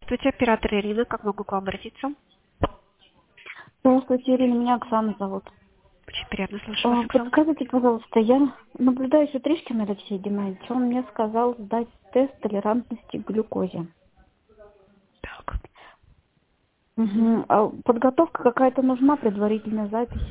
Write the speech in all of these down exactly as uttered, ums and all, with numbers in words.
Здравствуйте, оператор Ирина. Как могу к вам обратиться? Здравствуйте, Ирина, меня Оксана зовут. Очень приятно слышать вас, А, Оксана. Подскажите, пожалуйста, я наблюдаю за Тришкин Алексей Геннадьевич. Он мне сказал сдать тест толерантности к глюкозе. Так. Угу. А подготовка какая-то нужна, предварительная запись?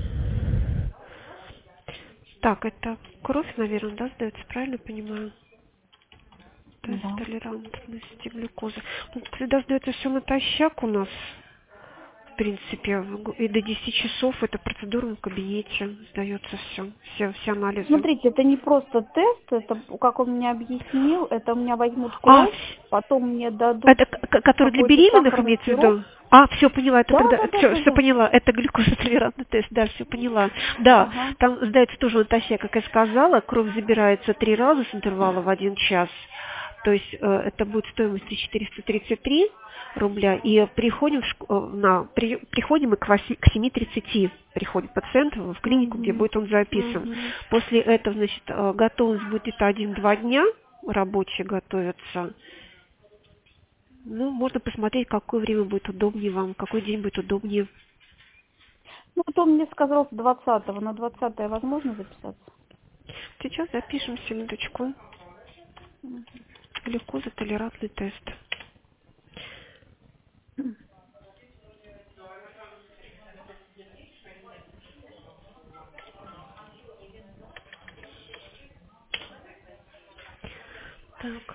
Так, это кровь, наверное, да, сдается, правильно понимаю? Тест Да. толерантности глюкозы. Ну, всегда сдается все натощак у нас, в принципе, в- и до десяти часов это процедура в кабинете, сдается все, все, все анализы. Смотрите, это не просто тест, это, как он мне объяснил, это у меня возьмут А, кровь, потом мне дадут это к- который для какой-то беременных сахарный имеется в сироп. виду? А, все поняла, это Да, тогда, да, да, все, да, все да. поняла, это глюкозотолерантный тест, да, все поняла. Да, Ага. там сдается тоже натощак, как я сказала, кровь забирается три раза с интервала в один час, то есть э, это будет стоимость четыреста тридцать три рубля, и приходим, в шк- э, на, при- приходим мы к, восьми- к семи тридцати, приходит пациент в клинику, где Угу. будет он записан. Угу. После этого, значит, э, готовность будет это один-два дня, рабочие готовятся. Ну, можно посмотреть, какое время будет удобнее вам, какой день будет удобнее. Ну, вот он мне сказал с двадцатого. На двадцатое возможно записаться? Сейчас запишем минуточку. Глюкозотолерантный тест. Так.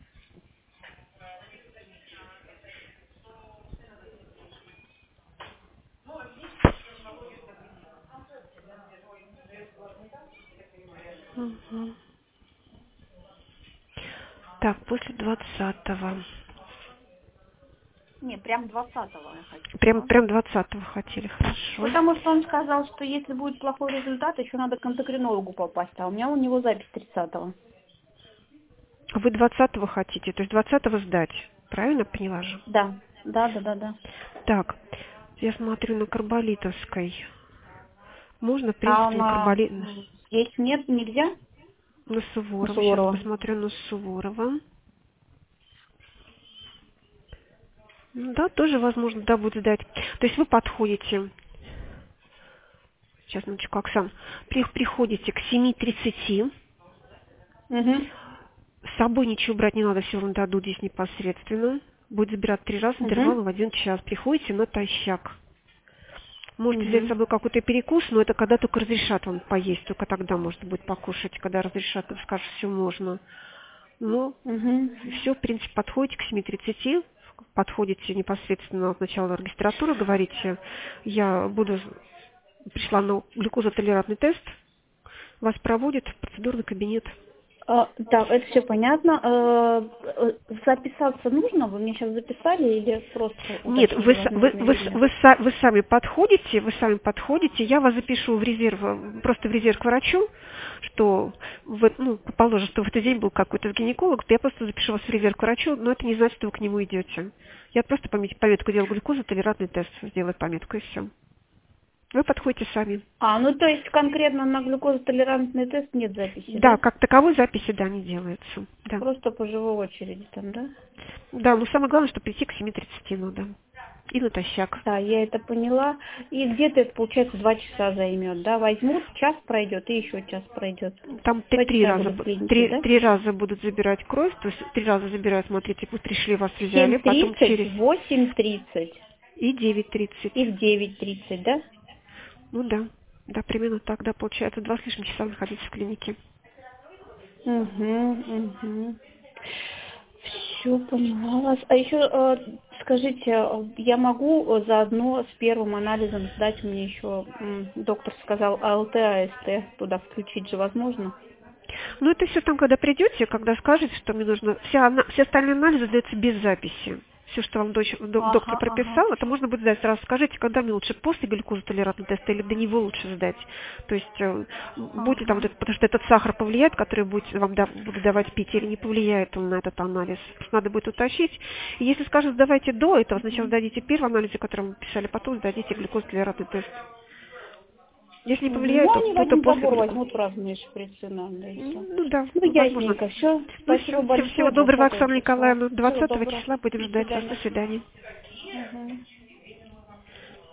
Мгм. Так, после двадцатого. Не, прям двадцатого я хочу. Прям, Можно? прям двадцатого хотели, хорошо. Потому что он сказал, что если будет плохой результат, еще надо к эндокринологу попасть. А у меня у него запись тридцатого. Вы двадцатого хотите, то есть двадцатого сдать. Правильно поняла же? Да, да, да, да, да. Так, я смотрю на Карболитовской. Можно, в А принципе, на на Карболи... м, здесь нет, нельзя? на У Суворова. Сейчас Суворова. посмотрю на Суворова. Ну да, тоже возможно, да, будет сдать. То есть вы подходите. Сейчас, минуточку, Оксан. При, приходите к семи тридцати. Угу, С собой ничего брать не надо, все вам дадут здесь непосредственно. Будет забирать три раза угу, интервалом в один час. Приходите натощак. Можете взять с угу. собой какой-то перекус, но это когда только разрешат вам поесть. Только тогда можно будет покушать, когда разрешат, скажут, все можно. Ну, Угу. все, в принципе, подходите к семи тридцати. Подходите непосредственно от начала регистратуры, говорите, я буду, пришла на глюкозотолерантный тест, вас проводят в процедурный кабинет. А, так, это все понятно. Э, э, записаться нужно? Вы мне сейчас записали или просто Нет, вы, уточнили, с- вы, возможно вы, или с- нет? вы, са- вы сами подходите, вы сами подходите, я вас запишу в резерв, э, просто в резерв к врачу, что, в, ну, положим, что в этот день был какой-то гинеколог, я просто запишу вас в резерв к врачу, но это не значит, что вы к нему идете. Я просто помет- пометку делаю глюкоза, толерантный тест, сделаю пометку и все. Вы подходите сами. А, ну то есть конкретно на глюкозотолерантный тест нет записи, Да, да? как таковой записи, да, не делается. Да. Просто по живой очереди там, да? Да, но самое главное, что прийти к семи тридцати надо. И натощак. Да, я это поняла. И где-то это, получается, два часа займет, да? Возьмут, час пройдет и еще час пройдет. Там три, Два три часа раза, буду в бу- клинике, три, да? три раза будут забирать кровь, то есть три раза забирают, смотрите, вы пришли, вас взяли, Семь потом тридцать, через восемь тридцать и девять тридцать. и в девять тридцать, да? Ну да, да, примерно так, да, получается, два с лишним часа находиться в клинике. Угу, угу. Все поняла вас. А еще э, скажите, э, я могу э, заодно с первым анализом сдать мне еще, м, доктор сказал, АЛТ, АСТ туда включить же возможно? Ну это все там, когда придете, когда скажете, что мне нужно, вся, ана- все остальные анализы даются без записи. Все, что вам доч- док- доктор Ага, ага. прописал, это можно будет сдать. Сразу скажите, когда мне лучше, после глюкозотолерантного теста или до него лучше сдать. То есть, э, будет там, вот Ага. этот- потому что этот сахар повлияет, который будет вам да- буду давать пить, или не повлияет он на этот анализ. Просто надо будет уточнить. И если скажут, сдавайте до этого, сначала Мгм. сдадите первый анализ, который мы писали, потом сдадите глюкозотолерантный тест. Если не повлияет, ну, то, они то, в то один после забор будет. возьмут разные шприцы, наверное, и все. Ну да, Ну, возможно. ясненько, все. Ну, Спасибо всего, большое. всего доброго, двадцатого Оксана числа. Николаевна. Всего двадцатого доброго. числа будем До ждать вас. До свидания. свидания. Угу.